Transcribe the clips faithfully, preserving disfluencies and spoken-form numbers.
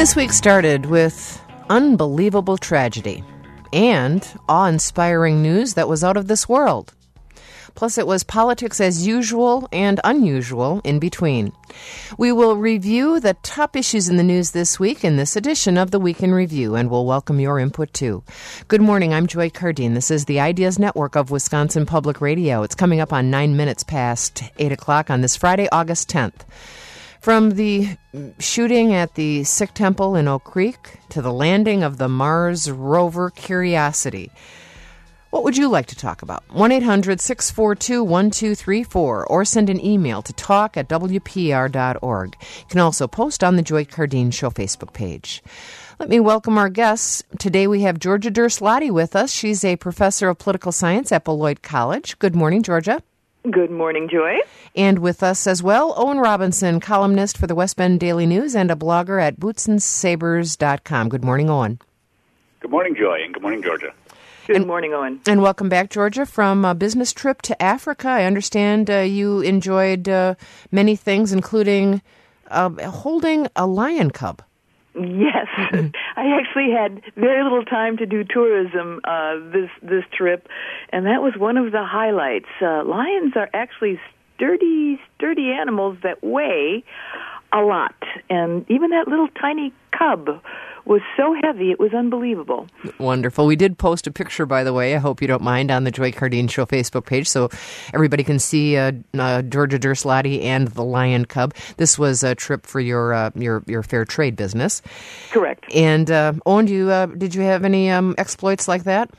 This week started with unbelievable tragedy and awe-inspiring news that was out of this world. Plus, it was politics as usual and unusual in between. We will review the top issues in the news this week in this edition of the Week in Review, and we'll welcome your input too. Good morning, I'm Joy Cardine. This is the Ideas Network of Wisconsin Public Radio. It's coming up on nine minutes past eight o'clock on this Friday, August tenth. From the shooting at the Sikh Temple in Oak Creek to the landing of the Mars rover Curiosity, what would you like to talk about? one eight hundred six four two one two three four or send an email to talk at w p r dot org. You can also post on the Joy Cardine Show Facebook page. Let me welcome our guests. Today we have Georgia Derslati with us. She's a professor of political science at Beloit College. Good morning, Georgia. Good morning, Joy. And with us as well, Owen Robinson, columnist for the West Bend Daily News and a blogger at boots and sabers dot com. Good morning, Owen. Good morning, Joy, and good morning, Georgia. Good and, morning, Owen. And welcome back, Georgia, from a business trip to Africa. I understand uh, you enjoyed uh, many things, including uh, holding a lion cub. Yes. I actually had very little time to do tourism uh, this this trip, and that was one of the highlights. Uh, lions are actually sturdy, sturdy animals that weigh a lot, and even that little tiny cub was so heavy it was unbelievable. Wonderful. We did post a picture, by the way, I hope you don't mind, on the Joy Cardine Show Facebook page so everybody can see uh, uh, Georgia Derslati and the lion cub. This was a trip for your uh, your, your fair trade business. Correct. And uh, Owen, do you, uh, did you have any um, exploits like that?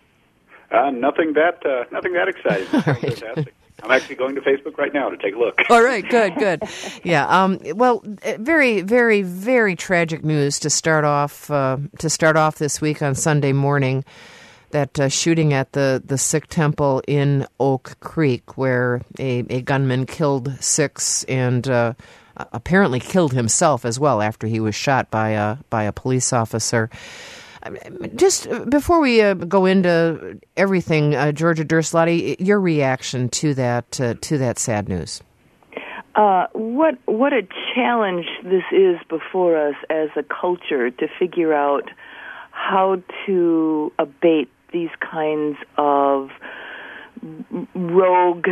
Uh, nothing that uh, nothing that exciting. All right. Fantastic. I'm actually going to Facebook right now to take a look. All right, good, good. Yeah, um, well, very, very, very tragic news to start off uh, to start off this week on Sunday morning. That uh, shooting at the, the Sikh Temple in Oak Creek, where a, a gunman killed six and uh, apparently killed himself as well after he was shot by a by a police officer. Just before we uh, go into everything, uh, Georgia Derslati, your reaction to that uh, to that sad news? Uh, what what a challenge this is before us as a culture to figure out how to abate these kinds of rogue,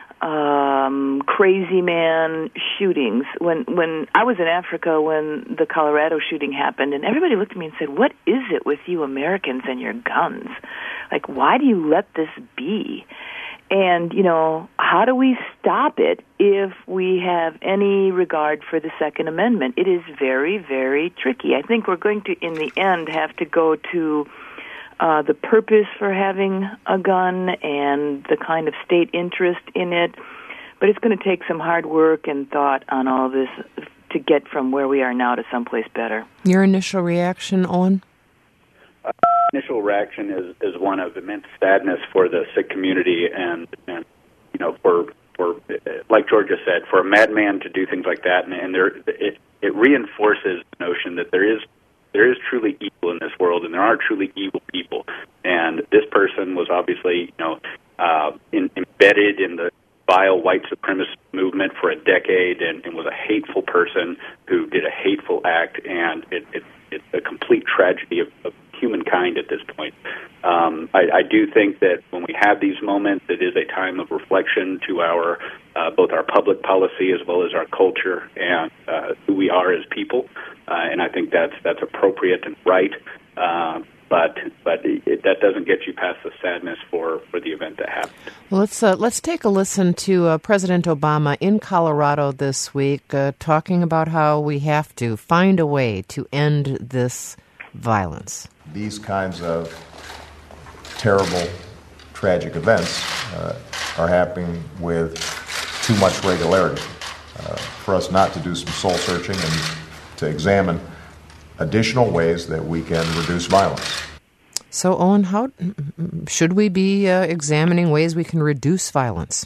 um, crazy man shootings. When when I was in Africa when the Colorado shooting happened, and everybody looked at me and said, "What is it with you Americans and your guns? Like, why do you let this be?" And, you know, how do we stop it if we have any regard for the Second Amendment? It is very, very tricky. I think we're going to, in the end, have to go to Uh, the purpose for having a gun and the kind of state interest in it. But it's going to take some hard work and thought on all this to get from where we are now to someplace better. Your initial reaction, Owen? Uh, initial reaction is, is one of immense sadness for the Sikh community and, and you know, for, for like Georgia said, for a madman to do things like that. And, and there, it, it reinforces the notion that there is There is truly evil in this world, and there are truly evil people. And this person was obviously, you know, uh, in, embedded in the vile white supremacist movement for a decade, and, and was a hateful person who did a hateful act. And it, it, it's a complete tragedy of, of humankind at this point. Um, I, I do think that when we have these moments, it is a time of reflection to our uh, both our public policy as well as our culture and uh, who we are as people. Uh, and I think that's that's appropriate and right, uh, but but it, that doesn't get you past the sadness for, for the event that happened. Well, let's uh, let's take a listen to uh, President Obama in Colorado this week, uh, talking about how we have to find a way to end this violence. These kinds of terrible, tragic events uh, are happening with too much regularity uh, for us not to do some soul searching and to examine additional ways that we can reduce violence. So, Owen, how should we be uh, examining ways we can reduce violence?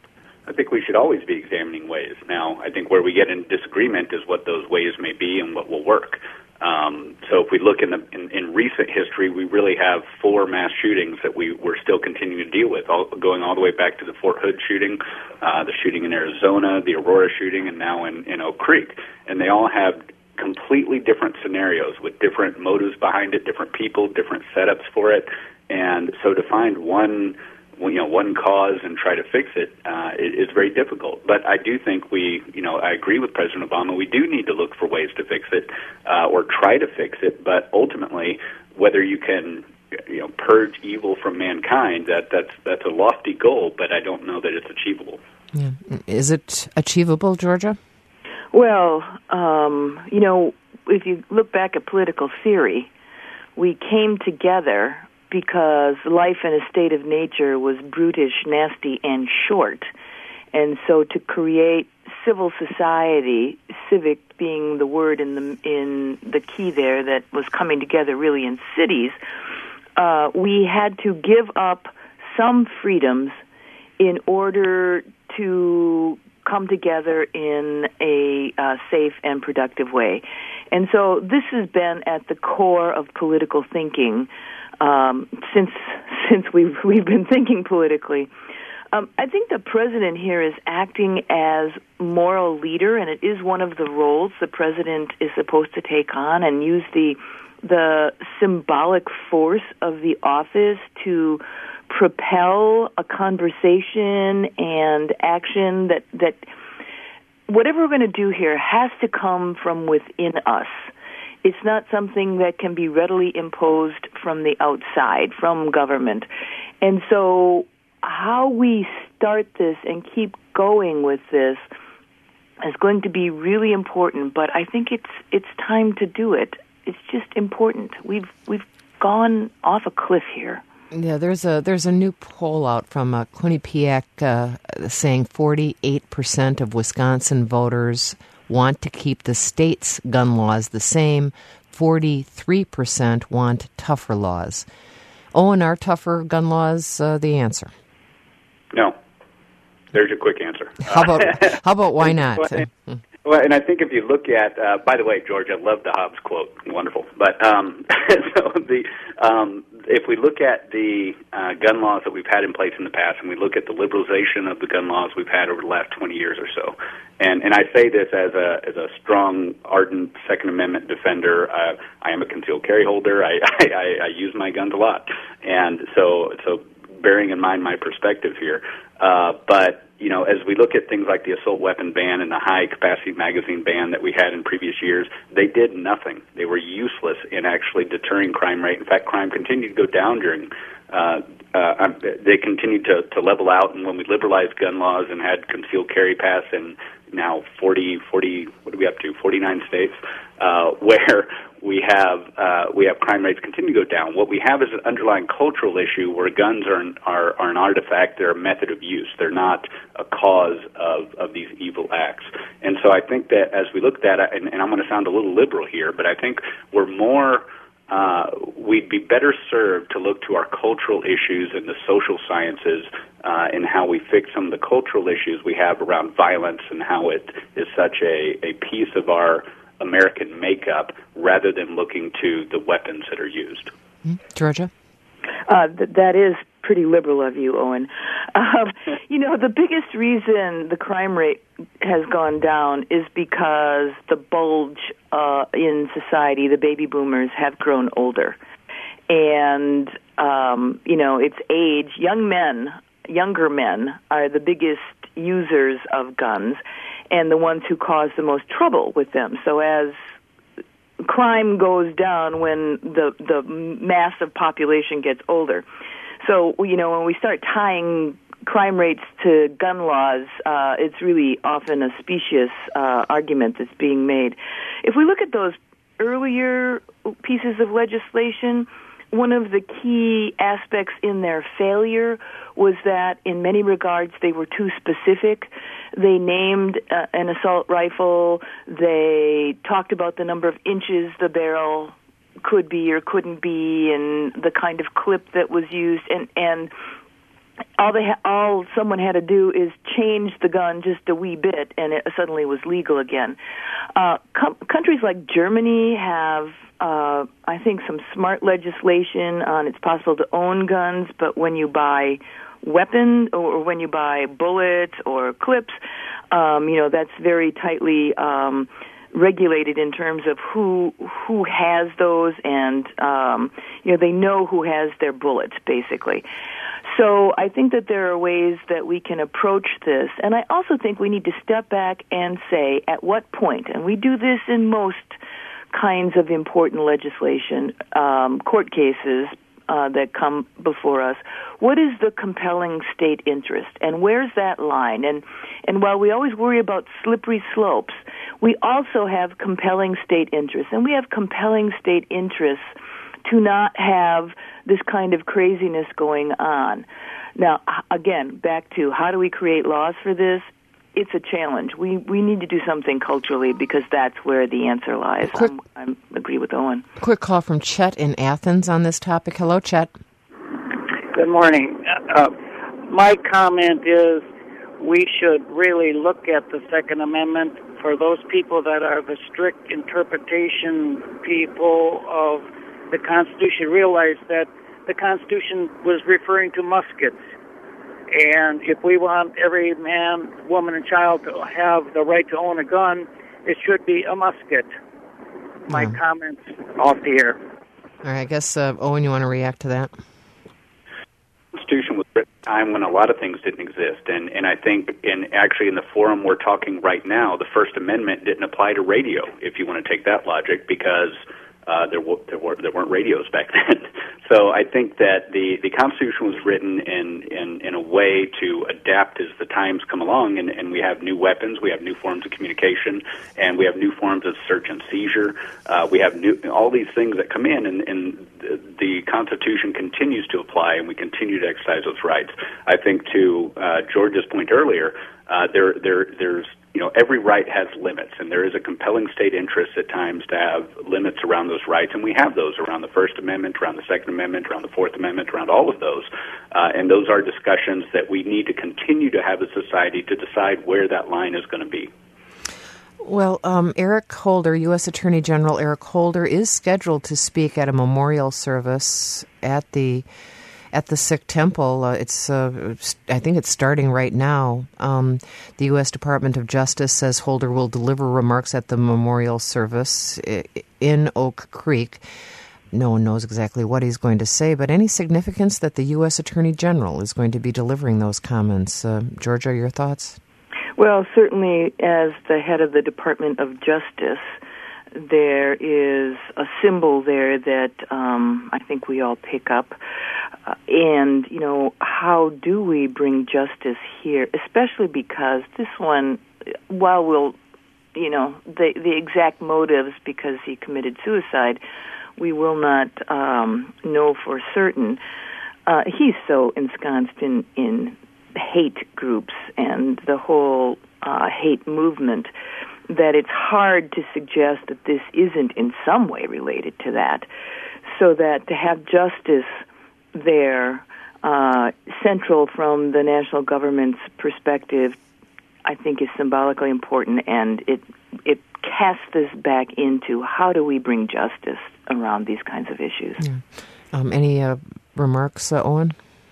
I think we should always be examining ways. Now, I think where we get in disagreement is what those ways may be and what will work. Um, so if we look in, the, in, in recent history, we really have four mass shootings that we, we're still continuing to deal with, all, going all the way back to the Fort Hood shooting, uh, the shooting in Arizona, the Aurora shooting, and now in, in Oak Creek. And they all have completely different scenarios with different motives behind it, different people, different setups for it. And so to find one, you know, one cause and try to fix it uh, is very difficult. But I do think we, you know, I agree with President Obama. We do need to look for ways to fix it uh, or try to fix it. But ultimately, whether you can, you know, purge evil from mankind, that that's that's a lofty goal. But I don't know that it's achievable. Yeah. Is it achievable, Georgia? Well, um, you know, if you look back at political theory, we came together because life in a state of nature was brutish, nasty, and short. And so to create civil society, civic being the word in the in the key there that was coming together really in cities, uh, we had to give up some freedoms in order to come together in a uh, safe and productive way. And so this has been at the core of political thinking um, since since we've, we've been thinking politically. Um, I think the president here is acting as moral leader, and it is one of the roles the president is supposed to take on and use the the symbolic force of the office to propel a conversation and action that, that whatever we're going to do here has to come from within us. It's not something that can be readily imposed from the outside, from government. And so how we start this and keep going with this is going to be really important, but I think it's it's time to do it. It's just important. We've we've gone off a cliff here. Yeah, there's a there's a new poll out from uh, Quinnipiac uh, saying forty-eight percent of Wisconsin voters want to keep the state's gun laws the same. forty-three percent want tougher laws. Owen, are tougher gun laws uh, the answer? No. There's your quick answer. How about how about why not? Well, well, and I think if you look at, uh, by the way, George, I love the Hobbes quote. Wonderful. But um, so the um, if we look at the uh, gun laws that we've had in place in the past, and we look at the liberalization of the gun laws we've had over the last twenty years or so, and and I say this as a as a strong, ardent Second Amendment defender. Uh, I am a concealed carry holder. I, I, I use my guns a lot, and so so bearing in mind my perspective here, uh, but. You know, as we look at things like the assault weapon ban and the high-capacity magazine ban that we had in previous years, they did nothing. They were useless in actually deterring crime rate. In fact, crime continued to go down during uh, uh, they continued to, to level out. And when we liberalized gun laws and had concealed carry pass in now forty, forty, what are we up to, forty-nine states, uh, where we have uh, we have crime rates continue to go down. What we have is an underlying cultural issue where guns are an, are, are an artifact. They're a method of use. They're not a cause of, of these evil acts. And so I think that as we look at that, and, and I'm going to sound a little liberal here, but I think we're more, uh, we'd be better served to look to our cultural issues and the social sciences uh, and how we fix some of the cultural issues we have around violence and how it is such a, a piece of our American makeup rather than looking to the weapons that are used. Mm-hmm. Georgia? Uh, th- that is pretty liberal of you, Owen. Um, you know, the biggest reason the crime rate has gone down is because the bulge uh, in society, the baby boomers, have grown older. And, um, you know, it's age. Young men, younger men, are the biggest users of guns and the ones who cause the most trouble with them. So as crime goes down when the the massive population gets older. So, you know, when we start tying crime rates to gun laws, uh, it's really often a specious uh, argument that's being made. If we look at those earlier pieces of legislation, one of the key aspects in their failure was that in many regards they were too specific. They named uh, an assault rifle. They talked about the number of inches the barrel could be or couldn't be and the kind of clip that was used. And, and all they ha- all someone had to do is change the gun just a wee bit, and it suddenly was legal again. Uh, com- countries like Germany have Uh, I think some smart legislation on it's possible to own guns, but when you buy weapons or when you buy bullets or clips, um, you know, that's very tightly um, regulated in terms of who who has those, and um, you know, they know who has their bullets, basically. So I think that there are ways that we can approach this, and I also think we need to step back and say at what point, and we do this in most kinds of important legislation, um, court cases uh, that come before us, what is the compelling state interest, and where's that line? And and while we always worry about slippery slopes, we also have compelling state interests, and we have compelling state interests to not have this kind of craziness going on. Now, again, back to how do we create laws for this? It's a challenge. We we need to do something culturally, because that's where the answer lies. Quick, I agree with Owen. Quick call from Chet in Athens on this topic. Hello, Chet. Good morning. Uh, my comment is we should really look at the Second Amendment for those people that are the strict interpretation people of the Constitution. Realize that the Constitution was referring to muskets. And if we want every man, woman, and child to have the right to own a gun, it should be a musket. My yeah. comments off the air. All right, I guess, uh, Owen, you want to react to that? The Constitution was written at a time when a lot of things didn't exist. And, and I think in actually in the forum we're talking right now, the First Amendment didn't apply to radio, if you want to take that logic, because Uh, there, w- there, were, there weren't radios back then. So I think that the, the Constitution was written in, in, in a way to adapt as the times come along, and, and we have new weapons, we have new forms of communication, and we have new forms of search and seizure. Uh, we have new, all these things that come in, and, and the, the Constitution continues to apply, and we continue to exercise those rights. I think to uh, George's point earlier, uh, there, there, there's You know, every right has limits, and there is a compelling state interest at times to have limits around those rights, and we have those around the First Amendment, around the Second Amendment, around the Fourth Amendment, around all of those. Uh, and those are discussions that we need to continue to have as a society to decide where that line is going to be. Well, um, Eric Holder, U S Attorney General Eric Holder, is scheduled to speak at a memorial service at the At the Sikh temple. Uh, it's, uh, I think it's starting right now. Um, the U S Department of Justice says Holder will deliver remarks at the memorial service in Oak Creek. No one knows exactly what he's going to say, but any significance that the U S Attorney General is going to be delivering those comments? Uh, Georgia, your thoughts? Well, certainly as the head of the Department of Justice, there is a symbol there that um, I think we all pick up. Uh, and, you know, how do we bring justice here, especially because this one, while we'll, you know, the, the exact motives because he committed suicide, we will not um, know for certain. Uh, he's so ensconced in, in hate groups and the whole uh, hate movement that it's hard to suggest that this isn't in some way related to that. So that to have justice there, uh, central from the national government's perspective, I think is symbolically important, and it it casts this back into how do we bring justice around these kinds of issues. Yeah. Um, any uh, remarks, uh, Owen?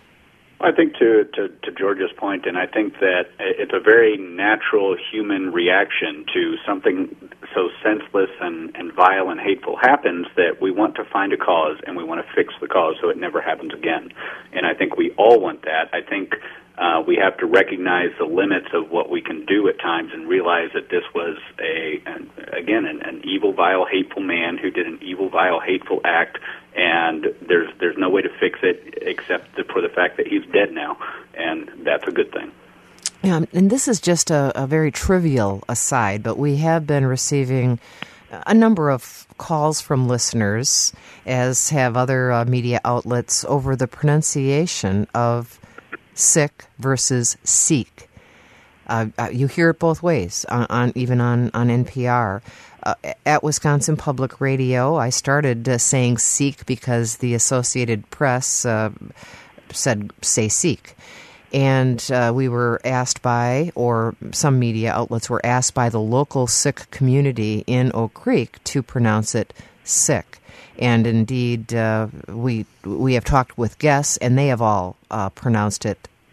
I think to, to, to George's point, and I think that it's a very natural human reaction to something so senseless and, and vile and hateful happens that we want to find a cause and we want to fix the cause so it never happens again. And I think we all want that. I think uh, we have to recognize the limits of what we can do at times and realize that this was, a an, again, an, an evil, vile, hateful man who did an evil, vile, hateful act, and there's there's no way to fix it except for the fact that he's dead now, and that's a good thing. Yeah, and this is just a, a very trivial aside, but we have been receiving a number of calls from listeners, as have other uh, media outlets, over the pronunciation of Sikh versus Sikh. Uh, uh, you hear it both ways, on, on even on, on N P R. Uh, at Wisconsin Public Radio, I started uh, saying Sikh because the Associated Press uh, said, say Sikh. And uh, we were asked by, or some media outlets were asked by the local Sikh community in Oak Creek to pronounce it Sikh. And indeed, uh, we we have talked with guests, and they have all uh, pronounced it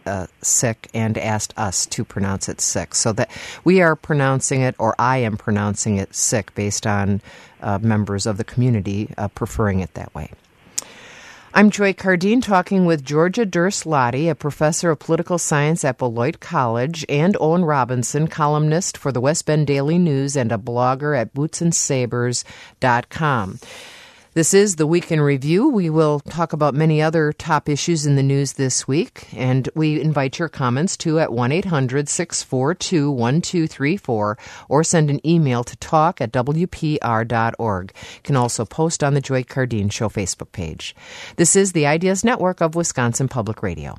uh, sick and asked us to pronounce it sick. So that we are pronouncing it, or I am pronouncing it sick based on uh, members of the community uh, preferring it that way. I'm Joy Cardine talking with Georgia Durst-Lottie, a professor of political science at Beloit College, and Owen Robinson, columnist for the West Bend Daily News and a blogger at boots and sabers dot com. This is the Week in Review. We will talk about many other top issues in the news this week, and we invite your comments too at one eight hundred six four two one two three four or send an email to talk at w p r dot org. You can also post on the Joy Cardine Show Facebook page. This is the Ideas Network of Wisconsin Public Radio.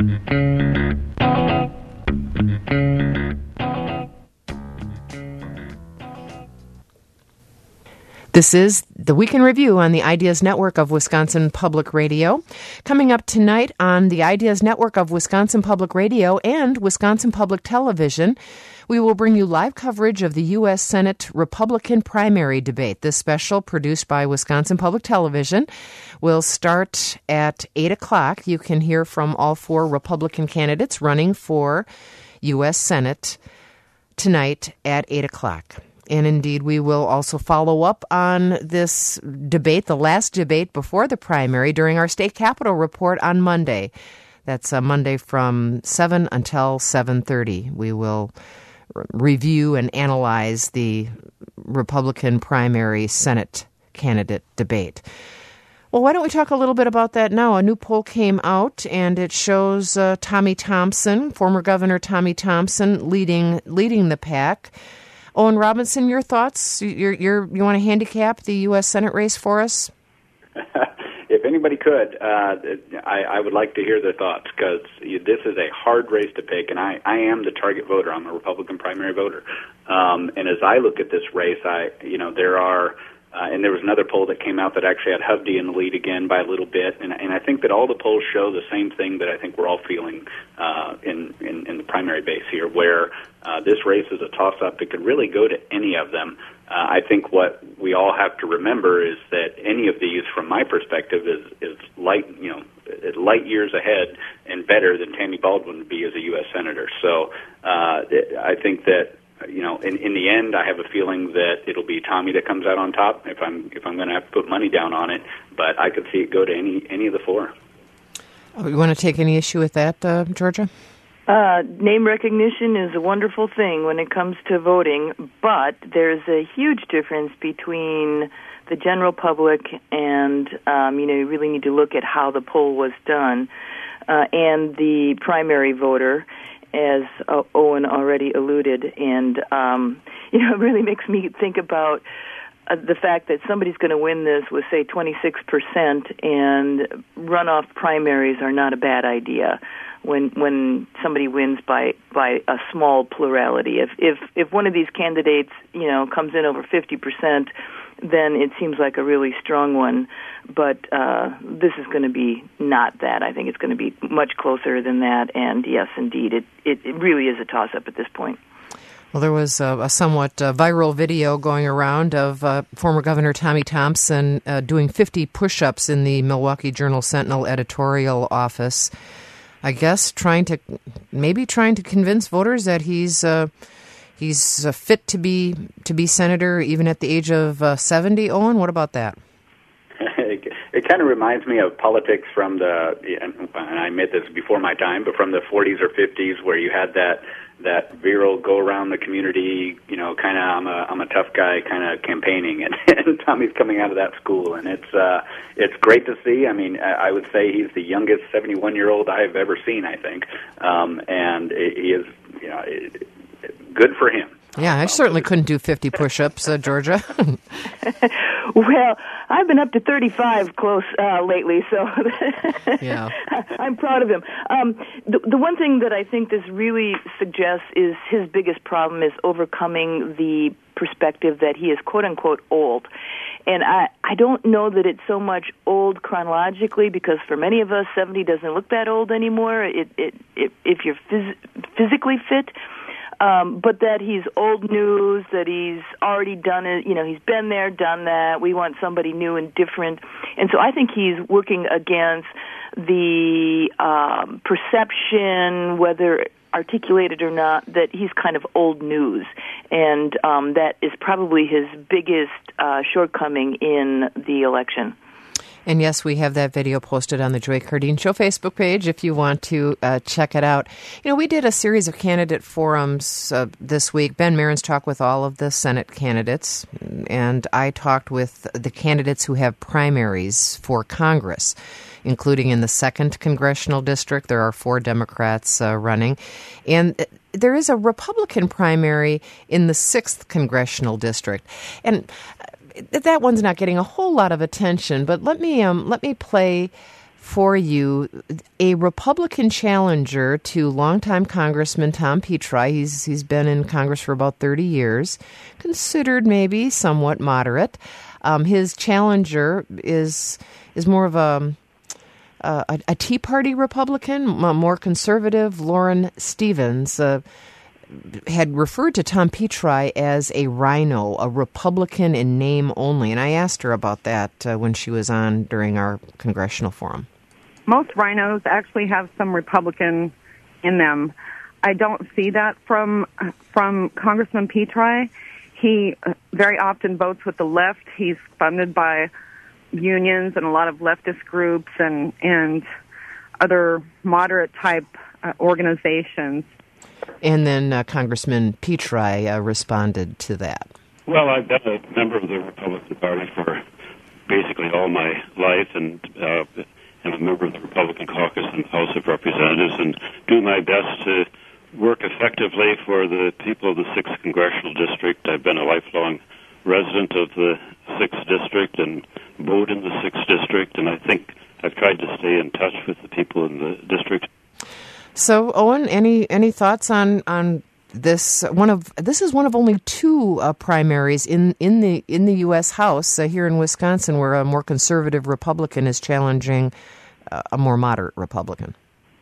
This is the Week in Review on the Ideas Network of Wisconsin Public Radio. Coming up tonight on the Ideas Network of Wisconsin Public Radio and Wisconsin Public Television, we will bring you live coverage of the U S Senate Republican primary debate. This special, produced by Wisconsin Public Television, will start at eight o'clock. You can hear from all four Republican candidates running for U S Senate tonight at eight o'clock. And indeed, we will also follow up on this debate, the last debate before the primary, during our state capitol report on Monday. That's uh, Monday from seven until seven thirty. We will r- review and analyze the Republican primary Senate candidate debate. Well, why don't we talk a little bit about that now? A new poll came out, and it shows uh, Tommy Thompson, former Governor Tommy Thompson, leading leading the pack. Owen Robinson, your thoughts? You're, you're, you want to handicap the U S Senate race for us? If anybody could, uh, I, I would like to hear their thoughts, because this is a hard race to pick, and I, I am the target voter. I'm a Republican primary voter. Um, and as I look at this race, I, you know, there are, uh, and there was another poll that came out that actually had Hovde in the lead again by a little bit, and, and I think that all the polls show the same thing that I think we're all feeling uh, in, in, in the primary base here, where Uh, this race is a toss-up. It could really go to any of them. Uh, I think what we all have to remember is that any of these, from my perspective, is, is light, you know, light years ahead and better than Tammy Baldwin would be as a U S Senator. So uh, I think that, you know, in, in the end, I have a feeling that it'll be Tommy that comes out on top if I'm if I'm going to have to put money down on it. But I could see it go to any any of the four. Oh, you want to take any issue with that, uh, Georgia? Uh, name recognition is a wonderful thing when it comes to voting, but there's a huge difference between the general public and, um, you know, you really need to look at how the poll was done, uh, and the primary voter, as uh, Owen already alluded. And, um, you know, it really makes me think about uh, the fact that somebody's going to win this with, say, twenty-six percent, and runoff primaries are not a bad idea. When when somebody wins by by a small plurality, if if if one of these candidates, you know, comes in over fifty percent, then it seems like a really strong one. But uh, this is going to be not that. I think it's going to be much closer than that. And yes, indeed, it it, it really is a toss-up at this point. Well, there was a, a somewhat uh, viral video going around of uh, former Governor Tommy Thompson uh, doing fifty push-ups in the Milwaukee Journal-Sentinel editorial office. I guess trying to, maybe trying to convince voters that he's uh, he's uh, fit to be to be senator even at the age of uh, seventy. Owen, what about that? It, it kind of reminds me of politics from the, and I admit this before my time, but from the forties or fifties, where you had that that viral go around the community, you know, kind of I'm a I'm a tough guy kind of campaigning, and, and Tommy's coming out of that school, and it's uh, it's great to see. I mean, I, I would say he's the youngest seventy-one year old I've ever seen. I think, um, and he is, you know, it, it, good for him. Yeah, I certainly couldn't do fifty push-ups, uh, Georgia. Well, I've been up to thirty-five close uh, lately, so yeah. I'm proud of him. Um, the, the one thing that I think this really suggests is his biggest problem is overcoming the perspective that he is quote-unquote old. And I, I don't know that it's so much old chronologically, because for many of us, seventy doesn't look that old anymore. It, it, it, if you're phys- physically fit. Um, but that he's old news, that he's already done it, you know, he's been there, done that. We want somebody new and different. And so I think he's working against the um, perception, whether articulated or not, that he's kind of old news, and um, that is probably his biggest uh, shortcoming in the election. And yes, we have that video posted on the Joy Cardine Show Facebook page if you want to uh, check it out. You know, we did a series of candidate forums uh, this week. Ben Marins talked with all of the Senate candidates, and I talked with the candidates who have primaries for Congress, including in the second congressional district. There are four Democrats uh, running. And there is a Republican primary in the sixth congressional district. And that one's not getting a whole lot of attention, but let me um, let me play for you a Republican challenger to longtime Congressman Tom Petri. He's he's been in Congress for about thirty years, considered maybe somewhat moderate. Um, his challenger is is more of a a, a Tea Party Republican, more conservative. Lauren Stevens Uh, had referred to Tom Petri as a rhino, a Republican in name only. And I asked her about that uh, when she was on during our congressional forum. Most rhinos actually have some Republican in them. I don't see that from from Congressman Petri. He very often votes with the left. He's funded by unions and a lot of leftist groups and, and other moderate-type uh, organizations. And then uh, Congressman Petri uh, responded to that. Well, I've been a member of the Republican Party for basically all my life, and uh, am a member of the Republican caucus in the House of Representatives, and do my best to work effectively for the people of the sixth Congressional District. I've been a lifelong resident of the sixth District and vote in the sixth District, and I think I've tried to stay in touch with the people in the district. So, Owen, any any thoughts on, on this? One of this is one of only two uh, primaries in, in the in the U S House uh, here in Wisconsin, where a more conservative Republican is challenging uh, a more moderate Republican.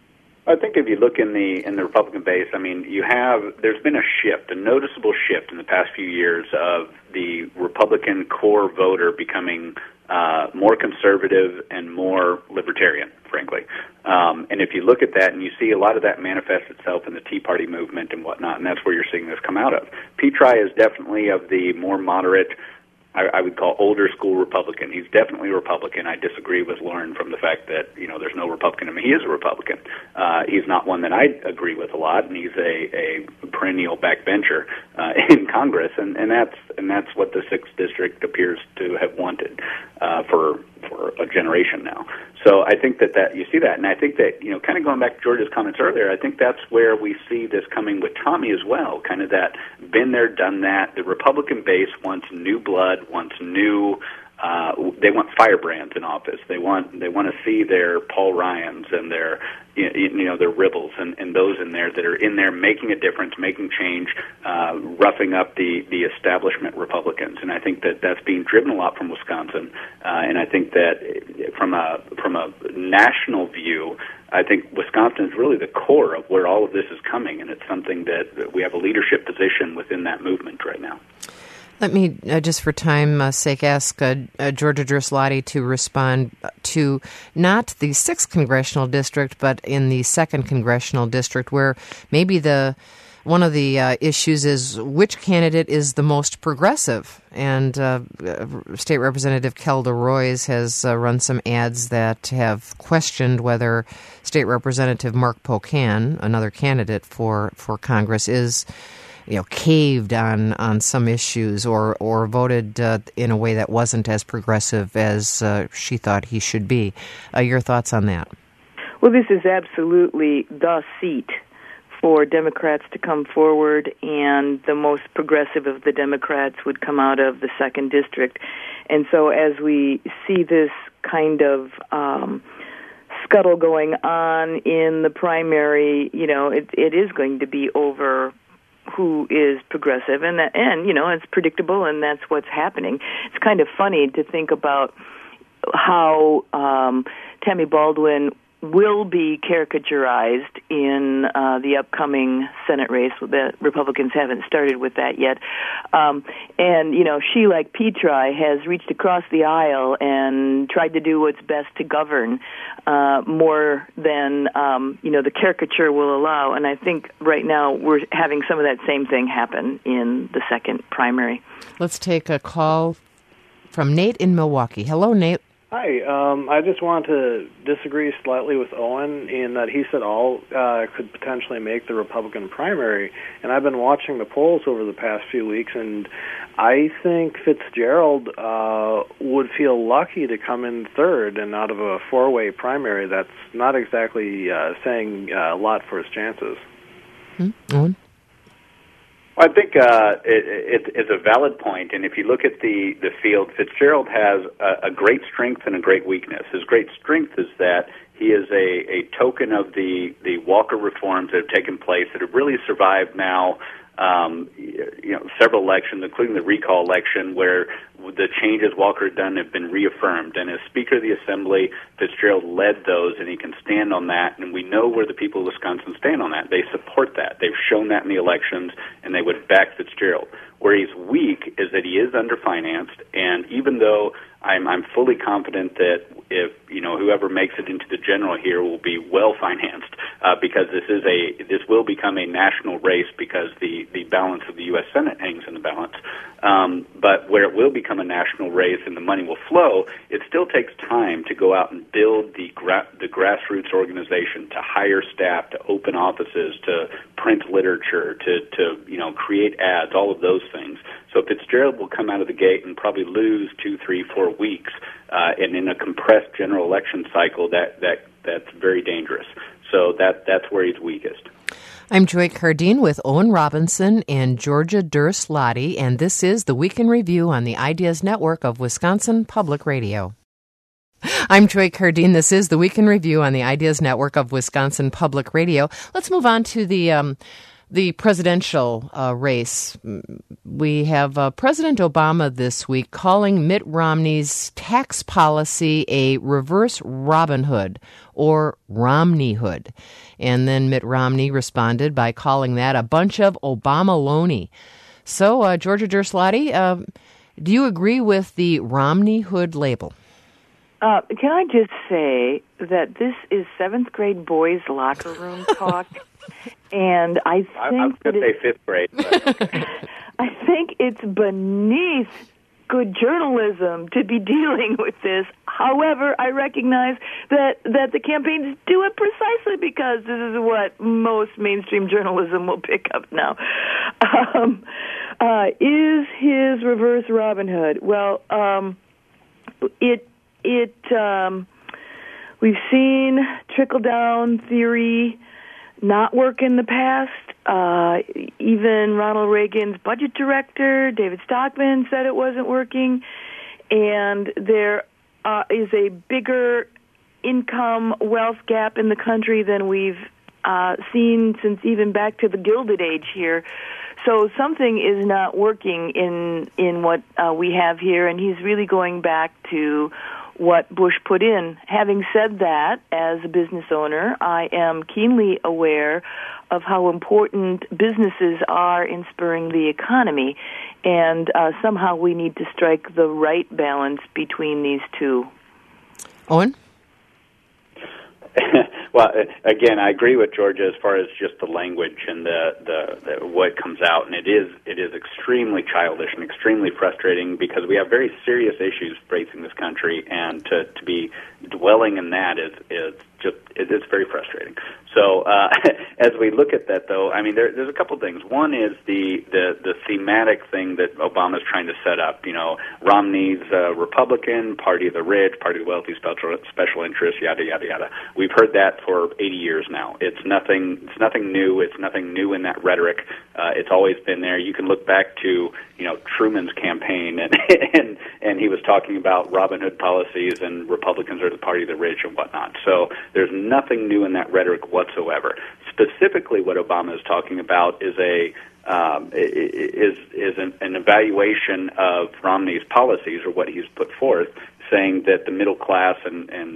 I think if you look in the in the Republican base, I mean, you have there's been a shift, a noticeable shift in the past few years of the Republican core voter becoming uh, more conservative and more libertarian, frankly. Um, and if you look at that and you see a lot of that manifest itself in the Tea Party movement and whatnot, and that's where you're seeing this come out of. Petri is definitely of the more moderate, I, I would call older school Republican. He's definitely a Republican. I disagree with Lauren from the fact that, you know, there's no Republican. I mean, he is a Republican. Uh, he's not one that I agree with a lot, and he's a, a perennial backbencher uh, in Congress, and, and that's and that's what the sixth District appears to have wanted uh, for for a generation now. So I think that, that you see that, and I think that, you know, kind of going back to George's comments earlier, I think that's where we see this coming with Tommy as well, kind of that been there, done that. The Republican base wants new blood, wants new, uh, they want firebrands in office. They want they want to see their Paul Ryans and their, you know, their Ribbles and, and those in there that are in there making a difference, making change, uh, roughing up the, the establishment Republicans. And I think that that's being driven a lot from Wisconsin. Uh, and I think that from a from a national view, I think Wisconsin is really the core of where all of this is coming, and it's something that we have a leadership position within that movement right now. Let me, uh, just for time's uh, sake, ask uh, uh, Georgia Drislotti to respond to not the sixth congressional district, but in the second congressional district, where maybe the one of the uh, issues is which candidate is the most progressive. And uh, State Representative Kelda Roys has uh, run some ads that have questioned whether State Representative Mark Pocan, another candidate for, for Congress, is, you know, caved on, on some issues or or voted uh, in a way that wasn't as progressive as uh, she thought he should be. Uh, your thoughts on that? Well, this is absolutely the seat for Democrats to come forward, and the most progressive of the Democrats would come out of the second district. And so as we see this kind of um, scuttle going on in the primary, you know, it, it is going to be over who is progressive, and that, and you know, it's predictable, and that's what's happening. It's kind of funny to think about how um, Tammy Baldwin will be caricaturized in uh, the upcoming Senate race. The Republicans haven't started with that yet. Um, and, you know, she, like Petri, has reached across the aisle and tried to do what's best to govern uh, more than, um, you know, the caricature will allow. And I think right now we're having some of that same thing happen in the second primary. Let's take a call from Nate in Milwaukee. Hello, Nate. Hi. Um, I just want to disagree slightly with Owen in that he said all uh, could potentially make the Republican primary. And I've been watching the polls over the past few weeks, and I think Fitzgerald uh, would feel lucky to come in third and out of a four-way primary. That's not exactly uh, saying uh, a lot for his chances. Hmm. Owen? I think uh, it, it, it's a valid point, and if you look at the, the field, Fitzgerald has a, a great strength and a great weakness. His great strength is that he is a, a token of the, the Walker reforms that have taken place that have really survived now um, you know, several elections, including the recall election, where the changes Walker had done have been reaffirmed. And as Speaker of the Assembly, Fitzgerald led those, and he can stand on that. And we know where the people of Wisconsin stand on that. They support that. They've shown that in the elections, and they would back Fitzgerald. Where he's weak is that he is underfinanced, and even though I'm, I'm fully confident that if you know whoever makes it into the general here will be well financed, uh, because this is a this will become a national race because the, the balance of the U S Senate hangs in the balance. Um, but where it will become a national race and the money will flow, it still takes time to go out and build the gra- the grassroots organization, to hire staff, to open offices, to print literature, to to you know create ads, all of those things. So Fitzgerald will come out of the gate and probably lose two, three, four weeks, uh, and in a compressed general election cycle, that, that that's very dangerous. So that that's where he's weakest. I'm Joy Cardine with Owen Robinson and Georgia Durslati, and this is the Week in Review on the Ideas Network of Wisconsin Public Radio. I'm Joy Cardine. This is the Week in Review on the Ideas Network of Wisconsin Public Radio. Let's move on to the um, the presidential uh, race. We have uh, President Obama this week calling Mitt Romney's tax policy a reverse Robin Hood or Romneyhood. And then Mitt Romney responded by calling that a bunch of Obama-loney. So, uh, Georgia Durslati, uh, do you agree with the Romneyhood label? Uh, can I just say that this is seventh grade boys' locker room talk? And I think I, I was going to say fifth grade. But okay. I think it's beneath good journalism to be dealing with this. However, I recognize that, that the campaigns do it precisely because this is what most mainstream journalism will pick up now. Um, uh, is his reverse Robin Hood? Well, um, it it um, we've seen trickle-down theory not work in the past. Uh, even Ronald Reagan's budget director, David Stockman, said it wasn't working. And there uh, is a bigger income wealth gap in the country than we've uh, seen since even back to the Gilded Age here. So something is not working in in what uh, we have here, and he's really going back to what Bush put in. Having said that, as a business owner, I am keenly aware of how important businesses are in spurring the economy, and uh, somehow we need to strike the right balance between these two. Owen? Well, again, I agree with Georgia as far as just the language and the, the, the what comes out, and it is it is extremely childish and extremely frustrating because we have very serious issues facing this country, and to, to be dwelling in that is is just it is very frustrating. So uh, as we look at that, though, I mean, there, there's a couple things. One is the, the, the thematic thing that Obama's trying to set up. You know, Romney's uh, Republican, party of the rich, party of the wealthy, special special interests, yada yada yada. We've heard that for eighty years now. It's nothing. It's nothing new. It's nothing new in that rhetoric. Uh, it's always been there. You can look back to you know Truman's campaign, and and and he was talking about Robin Hood policies, and Republicans are the party of the rich and whatnot. So there's nothing new in that rhetoric whatsoever. Specifically, what Obama is talking about is a um, is is an, an evaluation of Romney's policies or what he's put forth, saying that the middle class and, and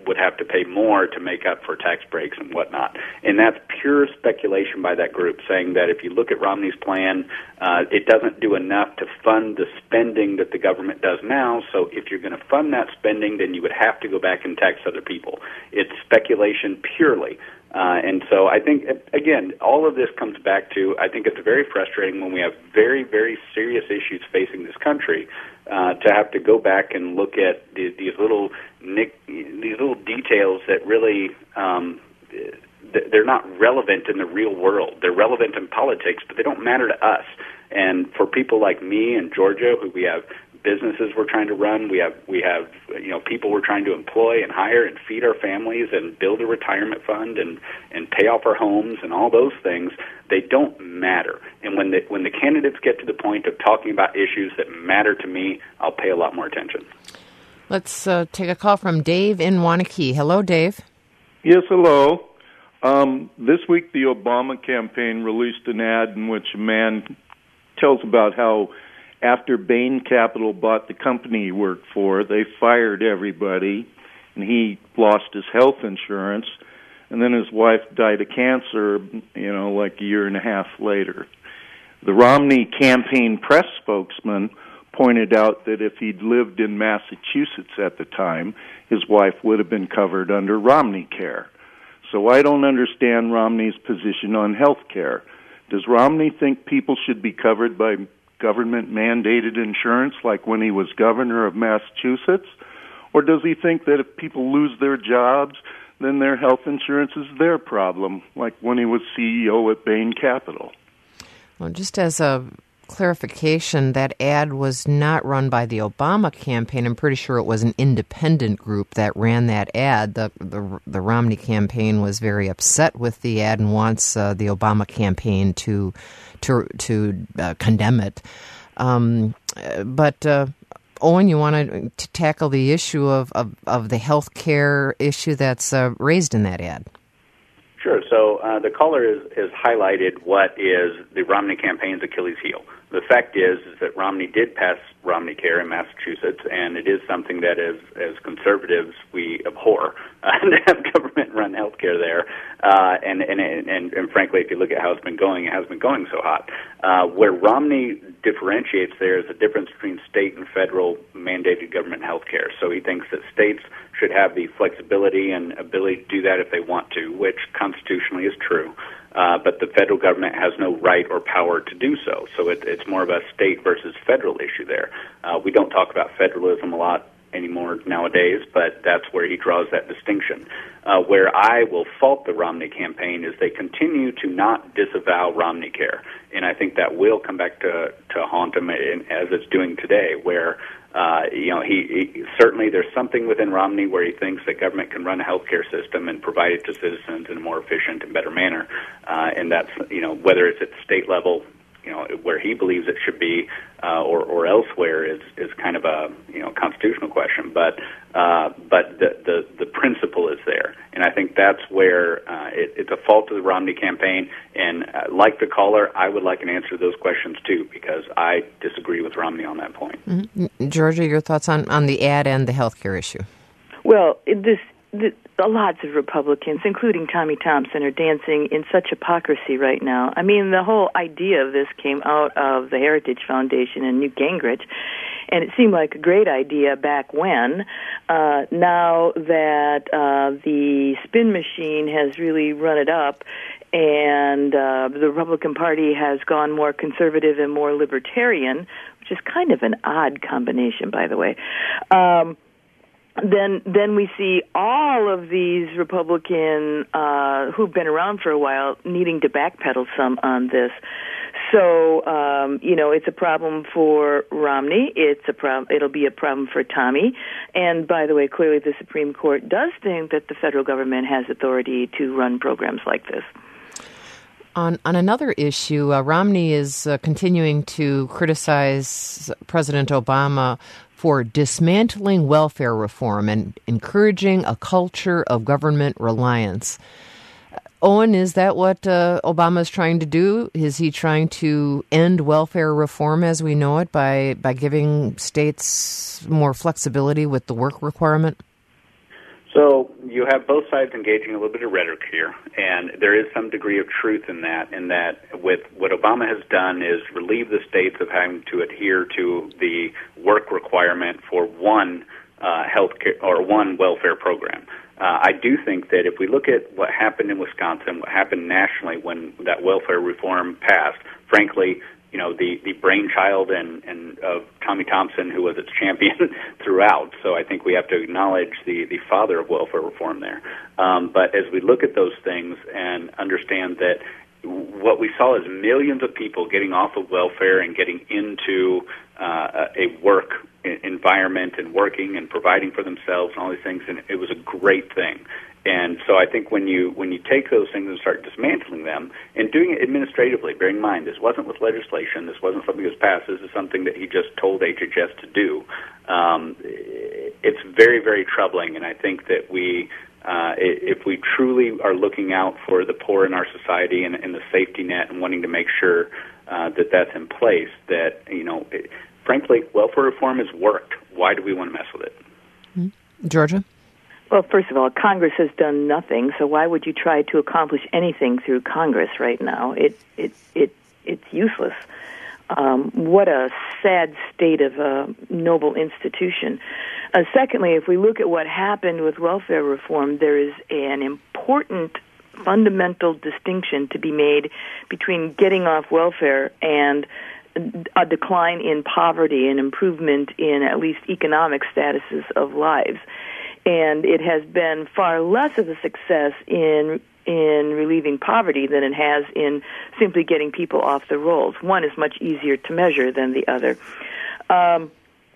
would have to pay more to make up for tax breaks and whatnot. And that's pure speculation by that group, saying that if you look at Romney's plan, uh, it doesn't do enough to fund the spending that the government does now. So if you're going to fund that spending, then you would have to go back and tax other people. It's speculation purely. Uh, and so I think, again, all of this comes back to, I think it's very frustrating when we have very, very serious issues facing this country uh, to have to go back and look at the, these little nick, these little details that really, um, they're not relevant in the real world. They're relevant in politics, but they don't matter to us. And for people like me and Georgia, who we have businesses we're trying to run, we have we have you know people we're trying to employ and hire and feed our families and build a retirement fund and and pay off our homes and all those things, they don't matter. And when the when the candidates get to the point of talking about issues that matter to me, I'll pay a lot more attention. Let's uh, take a call from Dave in Wanakee. Hello, Dave. Yes, hello. Um, this week the Obama campaign released an ad in which a man tells about how after Bain Capital bought the company he worked for, they fired everybody, and he lost his health insurance, and then his wife died of cancer, you know, like a year and a half later. The Romney campaign press spokesman pointed out that if he'd lived in Massachusetts at the time, his wife would have been covered under Romney Care. So I don't understand Romney's position on health care. Does Romney think people should be covered by government-mandated insurance like when he was governor of Massachusetts? Or does he think that if people lose their jobs, then their health insurance is their problem, like when he was C E O at Bain Capital? Well, just as a clarification, that ad was not run by the Obama campaign. I'm pretty sure it was an independent group that ran that ad. The the, the Romney campaign was very upset with the ad and wants uh, the Obama campaign to to to uh, condemn it. Um, but uh, Owen, you want to, to tackle the issue of, of, of the health care issue that's uh, raised in that ad? Sure. So uh, the caller is, is highlighted what is the Romney campaign's Achilles heel. The fact is, is that Romney did pass Romney Care in Massachusetts, and it is something that, as, as conservatives, we abhor uh, to have government-run health care there. Uh, and, and, and, and frankly, if you look at how it's been going, it hasn't been going so hot. Uh, where Romney differentiates there is the difference between state and federal mandated government health care. So he thinks that states should have the flexibility and ability to do that if they want to, which constitutionally is true. Uh, but the federal government has no right or power to do so. So it, it's more of a state versus federal issue there. Uh, we don't talk about federalism a lot anymore nowadays, but that's where he draws that distinction. Uh, where I will fault the Romney campaign is they continue to not disavow Romney Care. And I think that will come back to, to haunt him in, as it's doing today, where Uh, you know, he, he certainly there's something within Romney where he thinks that government can run a healthcare system and provide it to citizens in a more efficient and better manner, uh, and that's you know whether it's at the state level, you know, where he believes it should be, uh, or or elsewhere is is kind of a you know constitutional question, but uh, but the, the the principle is there, and I think that's where uh, it, it's a fault of the Romney campaign. And uh, like the caller, I would like an answer to those questions too, because I disagree with Romney on that point. Mm-hmm. Georgia, your thoughts on, on the ad and the health care issue? Well, this, this lots of Republicans, including Tommy Thompson, are dancing in such hypocrisy right now. I mean, the whole idea of this came out of the Heritage Foundation and Newt Gingrich, and it seemed like a great idea back when. Uh, now that uh, the spin machine has really run it up, and uh, the Republican Party has gone more conservative and more libertarian, which is kind of an odd combination, by the way. Um, then then we see all of these Republican uh, who've been around for a while needing to backpedal some on this. So, um, you know, it's a problem for Romney. It's a problem. It'll be a problem for Tommy. And by the way, clearly the Supreme Court does think that the federal government has authority to run programs like this. On on another issue, uh, Romney is uh, continuing to criticize President Obama for dismantling welfare reform and encouraging a culture of government reliance. Owen, is that what uh, Obama is trying to do? Is he trying to end welfare reform as we know it by, by giving states more flexibility with the work requirement? So you have both sides engaging a little bit of rhetoric here, and there is some degree of truth in that, in that with what Obama has done is relieve the states of having to adhere to the work requirement for one uh, health care or one welfare program. Uh, I do think that if we look at what happened in Wisconsin, what happened nationally when that welfare reform passed, frankly, you know, the, the brainchild and, and of Tommy Thompson, who was its champion throughout. So I think we have to acknowledge the, the father of welfare reform there. Um, but as we look at those things and understand that what we saw is millions of people getting off of welfare and getting into uh, a work environment and working and providing for themselves and all these things, and it was a great thing. And so I think when you when you take those things and start dismantling them and doing it administratively, bearing in mind this wasn't with legislation, this wasn't something that was passed, this is something that he just told H H S to do. Um, it's very, very troubling, and I think that we, uh, if we truly are looking out for the poor in our society and, and the safety net and wanting to make sure uh, that that's in place, that, you know, it, frankly, welfare reform has worked. Why do we want to mess with it? Mm-hmm. Georgia? Well, first of all, Congress has done nothing, so why would you try to accomplish anything through Congress right now? It it it it's useless. Um, what a sad state of a noble institution. Uh, secondly, if we look at what happened with welfare reform, there is an important fundamental distinction to be made between getting off welfare and a decline in poverty and improvement in at least economic statuses of lives. And it has been far less of a success in in relieving poverty than it has in simply getting people off the rolls. One is much easier to measure than the other. Um,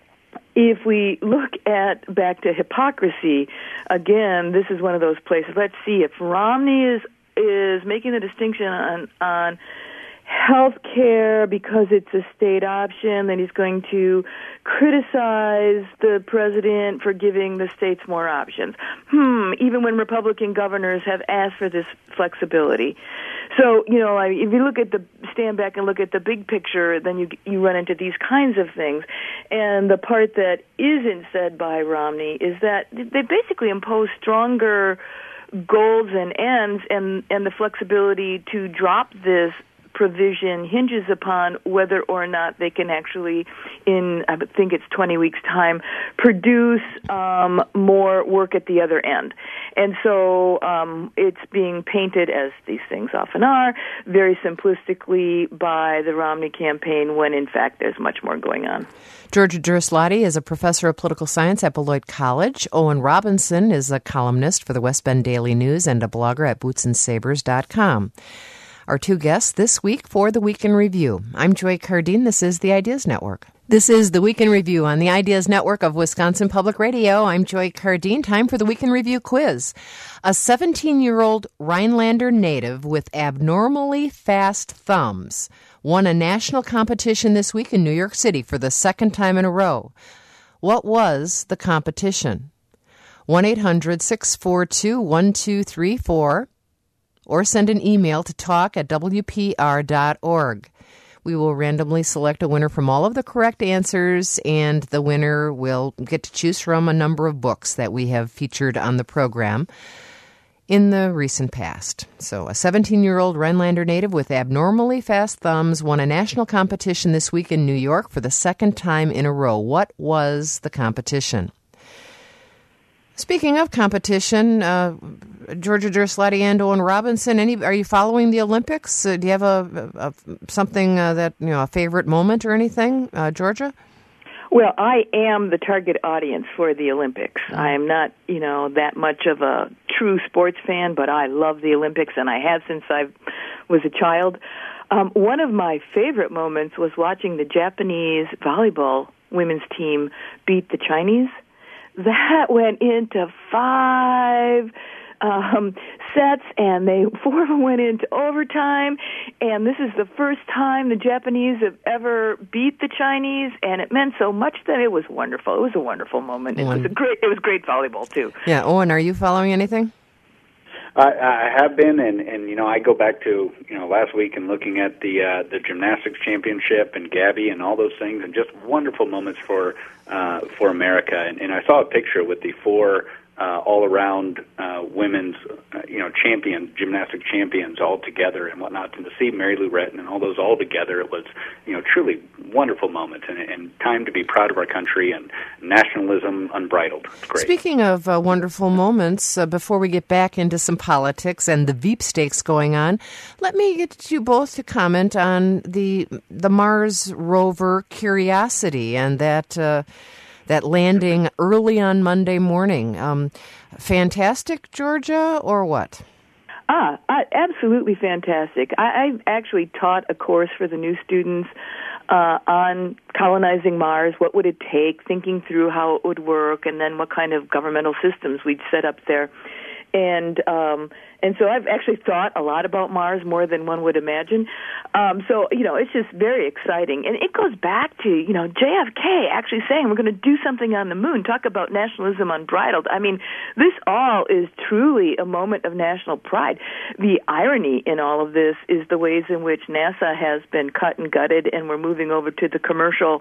if we look at back to hypocrisy, again, this is one of those places. Let's see if Romney is is making the distinction on on health care because it's a state option, then he's going to criticize the president for giving the states more options. Hmm, even when Republican governors have asked for this flexibility. So, you know, if you look at the, stand back and look at the big picture, then you you run into these kinds of things. And the part that isn't said by Romney is that they basically impose stronger goals and ends, and, and the flexibility to drop this provision hinges upon whether or not they can actually, in I think it's twenty weeks' time, produce um, more work at the other end. And so um, it's being painted, as these things often are, very simplistically by the Romney campaign, when in fact there's much more going on. Georgia Durislati is a professor of political science at Beloit College. Owen Robinson is a columnist for the West Bend Daily News and a blogger at boots and sabers dot com. Our two guests this week for the Week in Review. I'm Joy Cardine. This is the Ideas Network. This is the Week in Review on the Ideas Network of Wisconsin Public Radio. I'm Joy Cardine. Time for the Week in Review quiz. A seventeen-year-old Rhinelander native with abnormally fast thumbs won a national competition this week in New York City for the second time in a row. What was the competition? one eight hundred six four two one two three four. Or send an email to talk at w p r dot org. We will randomly select a winner from all of the correct answers, and the winner will get to choose from a number of books that we have featured on the program in the recent past. So a seventeen-year-old Rhinelander native with abnormally fast thumbs won a national competition this week in New York for the second time in a row. What was the competition? Speaking of competition, uh, Georgia Durislati and Owen Robinson, any, are you following the Olympics? Uh, do you have a, a, a something uh, that, you know, a favorite moment or anything, uh, Georgia? Well, I am the target audience for the Olympics. I am not, you know, that much of a true sports fan, but I love the Olympics, and I have since I was a child. Um, one of my favorite moments was watching the Japanese volleyball women's team beat the Chinese. That went into five um, sets, and they four of them went into overtime. And this is the first time the Japanese have ever beat the Chinese, and it meant so much that it was wonderful. It was a wonderful moment. It was a great. It was great volleyball too. Yeah, Owen, are you following anything? I, I have been, and, and you know, I go back to you know last week and looking at the uh, the gymnastics championship and Gabby and all those things, and just wonderful moments for uh, for America. And, and I saw a picture with the four uh, all around uh, women's, uh, you know, champions, gymnastic champions all together and whatnot. And to see Mary Lou Retton and all those all together, it was, you know, truly wonderful moment and, and time to be proud of our country and nationalism unbridled. It's great. Speaking of uh, wonderful moments, uh, before we get back into some politics and the Veep stakes going on, let me get you both to comment on the the Mars rover Curiosity and that uh, that landing early on Monday morning. Um, fantastic, Georgia, or what? Ah, uh, absolutely fantastic. I, I actually taught a course for the new students uh, on colonizing Mars, what would it take, thinking through how it would work, and then what kind of governmental systems we'd set up there. And um, and so I've actually thought a lot about Mars, more than one would imagine. Um, so, you know, it's just very exciting. And it goes back to, you know, J F K actually saying we're going to do something on the moon. Talk about nationalism unbridled. I mean, this all is truly a moment of national pride. The irony in all of this is the ways in which NASA has been cut and gutted, and we're moving over to the commercial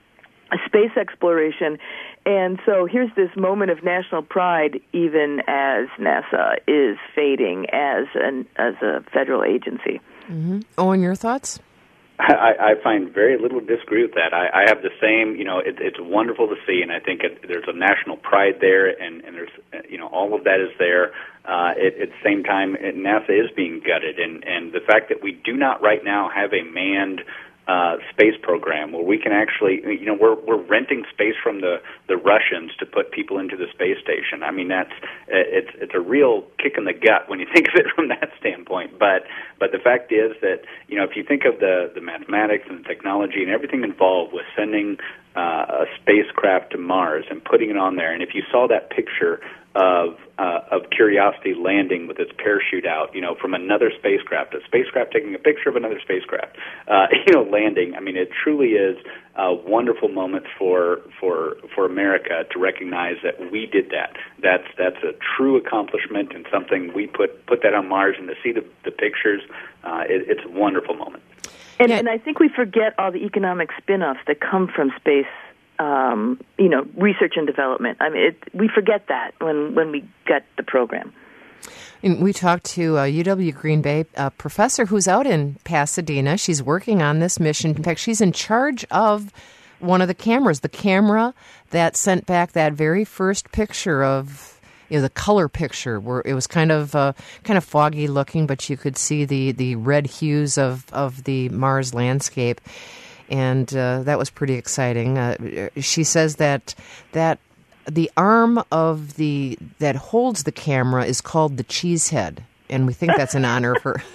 space exploration. And so here's this moment of national pride, even as NASA is fading as an as a federal agency. Mm-hmm. Owen, your thoughts? I, I find very little to disagree with that. I, I have the same, you know, it, it's wonderful to see, and I think it, there's a national pride there, and, and there's, you know, all of that is there. Uh, it, at the same time, NASA is being gutted, and, and the fact that we do not right now have a manned Uh, space program where we can actually, you know, we're we're renting space from the, the Russians to put people into the space station. I mean, that's it's it's a real kick in the gut when you think of it from that standpoint. But but the fact is that, you know, if you think of the, the mathematics and the technology and everything involved with sending uh, a spacecraft to Mars and putting it on there, and if you saw that picture of uh, of Curiosity landing with its parachute out, you know, from another spacecraft, a spacecraft taking a picture of another spacecraft, uh, you know, landing. I mean, it truly is a wonderful moment for for for America to recognize that we did that. That's that's a true accomplishment and something we put put that on Mars, and to see the the pictures, uh, it, it's a wonderful moment. And, yeah. and I think we forget all the economic spin-offs that come from space. Um, you know, research and development. I mean, it, we forget that when, when we get the program. And we talked to a U W Green Bay uh, professor who's out in Pasadena. She's working on this mission. In fact, she's in charge of one of the cameras, the camera that sent back that very first picture of, you know, the color picture, where it was kind of uh, kind of foggy looking, but you could see the, the red hues of, of the Mars landscape. And uh, that was pretty exciting. Uh, she says that that the arm of the that holds the camera is called the Cheesehead, and we think that's in honor of her.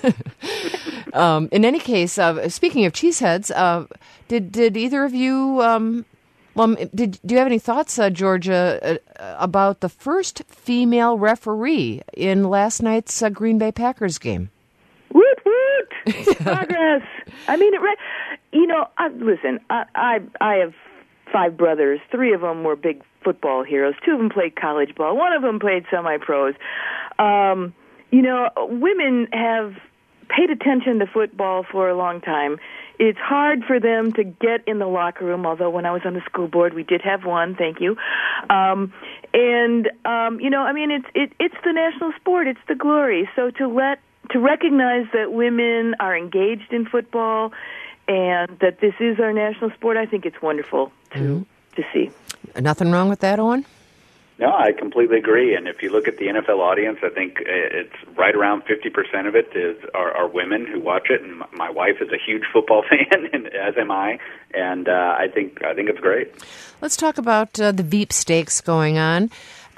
um, in any case, uh, speaking of cheeseheads, uh, did did either of you? Um, well, did do you have any thoughts, uh, Georgia, uh, about the first female referee in last night's uh, Green Bay Packers game? Woot woot! Progress. I mean, it. Re- You know, I, listen, I, I I have five brothers. Three of them were big football heroes. Two of them played college ball. One of them played semi-pros. Um, you know, women have paid attention to football for a long time. It's hard for them to get in the locker room, although when I was on the school board, we did have one, thank you. Um, and, um, you know, I mean, it's it, it's the national sport. It's the glory. So to let to recognize that women are engaged in football and that this is our national sport, I think it's wonderful to mm-hmm. to see. Nothing wrong with that, Owen? No, I completely agree. And if you look at the N F L audience, I think it's right around fifty percent of it is are, are women who watch it. And my wife is a huge football fan, and as am I. And uh, I think I think it's great. Let's talk about uh, the Veep stakes going on.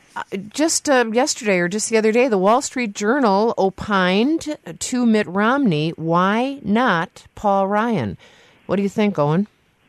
Just uh, yesterday or just the other day, the Wall Street Journal opined to Mitt Romney, why not Paul Ryan? What do you think, Owen?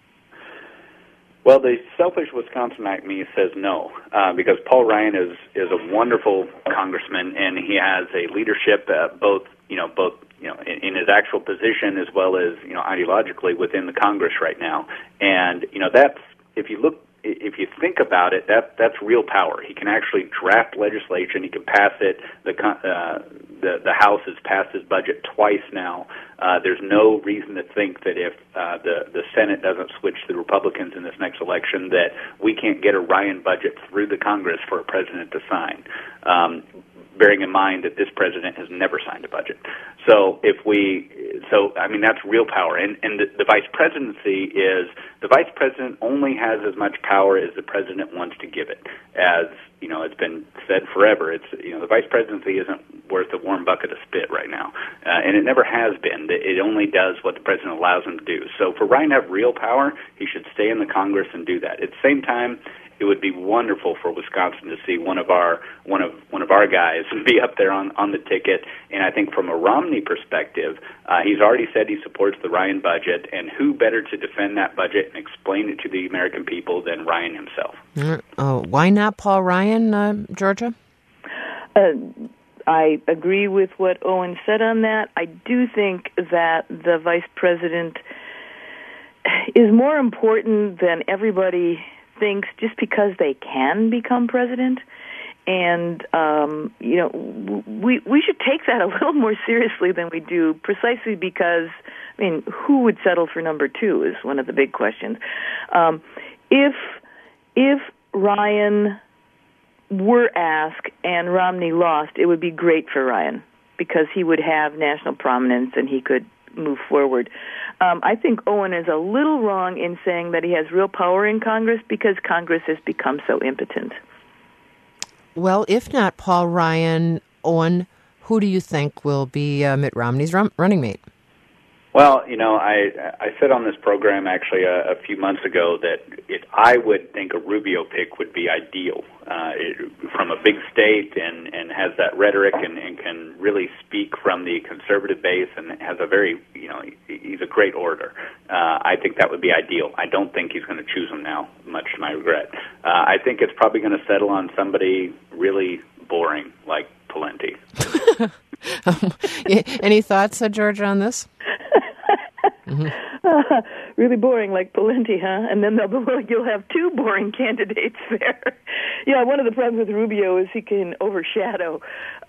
Well, the selfish Wisconsinite me says no, uh, because Paul Ryan is, is a wonderful congressman, and he has a leadership uh, both, you know, both you know, in, in his actual position as well as, you know, ideologically within the Congress right now. And, you know, that's, if you look If you think about it, that that's real power. He can actually draft legislation. He can pass it. The uh, the the House has passed his budget twice now. Uh, there's no reason to think that if uh, the the Senate doesn't switch to the Republicans in this next election, that we can't get a Ryan budget through the Congress for a president to sign. Um, bearing in mind that this president has never signed a budget. So if we, so I mean, that's real power. And, and the, the vice presidency is, the vice president only has as much power as the president wants to give it. As, you know, it's been said forever, it's, you know, the vice presidency isn't worth a warm bucket of spit right now. Uh, and it never has been. It only does what the president allows him to do. So for Ryan to have real power, he should stay in the Congress and do that. At the same time, it would be wonderful for Wisconsin to see one of our one of one of our guys be up there on, on the ticket. And I think from a Romney perspective, uh, he's already said he supports the Ryan budget, and who better to defend that budget and explain it to the American people than Ryan himself? Mm, oh, why not Paul Ryan, uh, Georgia? Uh, I agree with what Owen said on that. I do think that the vice president is more important than everybody thinks, just because they can become president. And, um, you know, we we should take that a little more seriously than we do, precisely because, I mean, who would settle for number two is one of the big questions. Um, if if Ryan were asked and Romney lost, it would be great for Ryan, because he would have national prominence and he could move forward. Um, I think Owen is a little wrong in saying that he has real power in Congress, because Congress has become so impotent. Well, if not Paul Ryan, Owen, who do you think will be uh, Mitt Romney's run- running mate? Well, you know, I I said on this program actually a, a few months ago that it, I would think a Rubio pick would be ideal. Uh, it, from a big state and, and has that rhetoric and, and can really speak from the conservative base and has a very, you know, he's a great orator. Uh, I think that would be ideal. I don't think he's going to choose him now, much to my regret. Uh, I think it's probably going to settle on somebody really boring like Pawlenty. um, any thoughts, uh, Georgia, on this? Mm-hmm. Uh, really boring, like Pawlenty, huh? And then they'll, you'll have two boring candidates there. Yeah, one of the problems with Rubio is he can overshadow.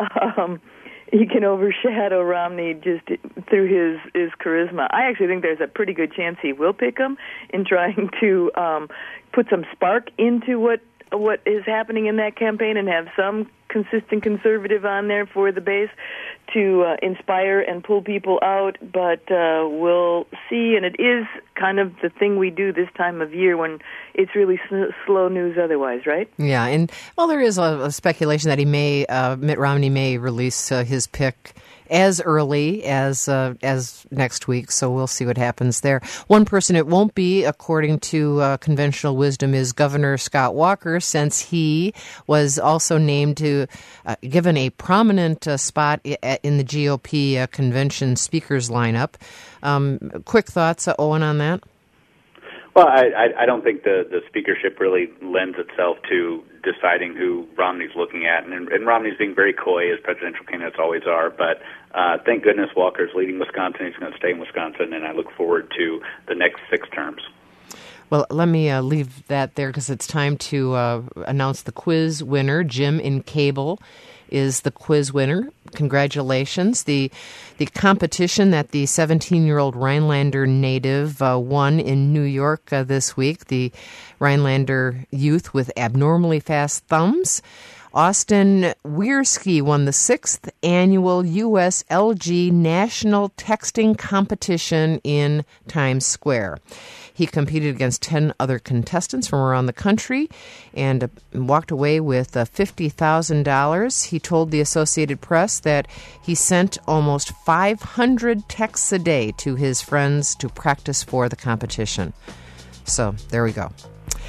Um, he can overshadow Romney just through his, his charisma. I actually think there's a pretty good chance he will pick him in trying to um, put some spark into what what is happening in that campaign and have some consistent conservative on there for the base to uh, inspire and pull people out. But uh, we'll see, and it is kind of the thing we do this time of year when it's really sl- slow news otherwise, right? Yeah, and, well, there is a, a speculation that he may, uh, Mitt Romney may release uh, his pick as early as uh, as next week, so we'll see what happens there. One person it won't be, according to uh, conventional wisdom, is Governor Scott Walker, since he was also named to, uh, given a prominent uh, spot in the G O P uh, convention speakers lineup. Um, quick thoughts, uh, Owen, on that? Well, I, I, I don't think the, the speakership really lends itself to deciding who Romney's looking at, and, and Romney's being very coy, as presidential candidates always are, but uh, thank goodness Walker's leading Wisconsin. He's going to stay in Wisconsin, and I look forward to the next six terms. Well, let me uh, leave that there because it's time to uh, announce the quiz winner. Jim in Cable is the quiz winner. Congratulations. The the competition that the seventeen-year-old Rhinelander native uh, won in New York uh, this week, the Rhinelander youth with abnormally fast thumbs. Austin Wierski won the sixth annual U S L G National Texting Competition in Times Square. He competed against ten other contestants from around the country and uh, walked away with uh, fifty thousand dollars. He told the Associated Press that he sent almost five hundred texts a day to his friends to practice for the competition. So there we go.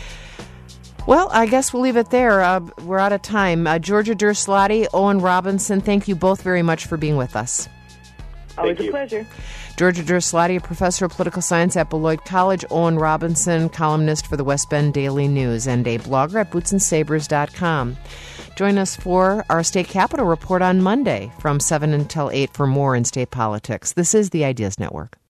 Well, I guess we'll leave it there. Uh, we're out of time. Uh, Georgia Derslati, Owen Robinson, thank you both very much for being with us. Always a pleasure. Georgia Derslati, a professor of political science at Beloit College. Owen Robinson, columnist for the West Bend Daily News and a blogger at boots and sabers dot com. Join us for our State Capitol Report on Monday from seven until eight for more in state politics. This is the Ideas Network.